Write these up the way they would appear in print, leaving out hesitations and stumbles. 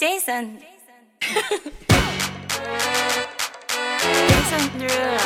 Jason. Jason Derulo.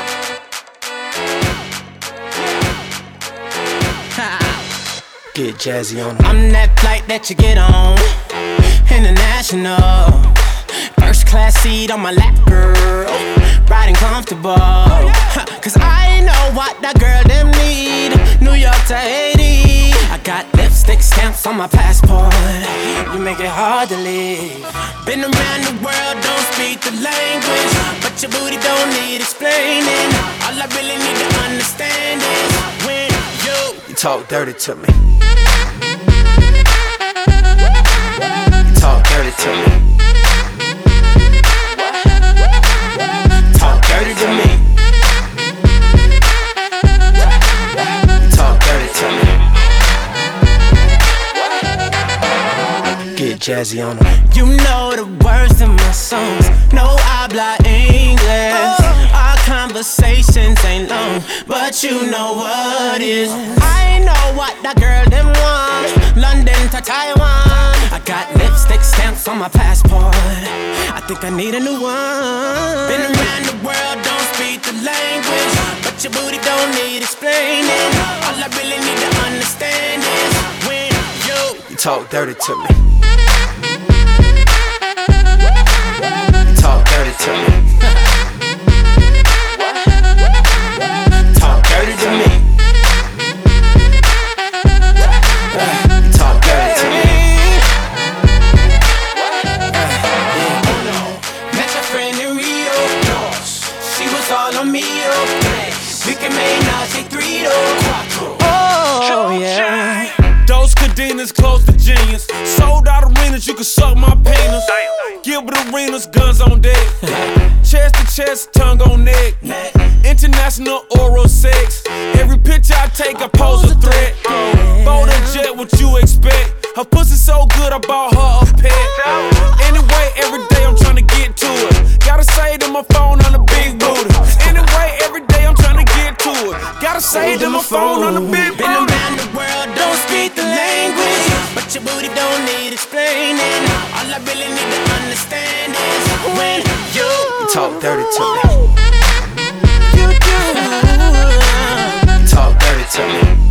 Get jazzy on 'em. I'm that flight that you get on, international. First class seat on my lap, girl, riding comfortable. Cause I know what that girl them need. New York to Haiti, I got lipstick stamps on my passport. You make it hard to leave. Been around the world, don't speak the language, but your booty don't need explaining. All I really need to understand is when you talk dirty to me. Talk dirty to me. Talk dirty to me. Talk dirty to me. Get jazzy on 'em. You know the words in my songs. No habla English. Our conversations ain't long, but you know what is. I know what that girl them want. London to Taiwan. I got lipstick stamps on my passport. I think I need a new one. Been around the world, don't speak the language, but your booty don't need explaining. All I really need to understand is when you talk dirty to me. Talk dirty to me. Talk dirty to me. Talk dirty to me. Met your friend in Rio. She was all on me, we can make Nazi 3 to Oh yeah. Those cadenas close to genius. Sold out arenas, you can suck my penis. Gilbert Arenas, guns on deck. Chest to chest, tongue on neck. International oral sex. Every picture I take, I pose a threat. Bold and jet, what you expect? Her pussy so good, I bought her a pet. Anyway, every day I'm trying to get to it. Gotta say to my phone on the big booty. Anyway, every day I'm trying to get to it. Gotta say to my phone on the big booty. Been around the world, don't speak the language, but your booty don't need explaining. All I really need to understand is when you talk dirty to me. You do. Talk dirty to me.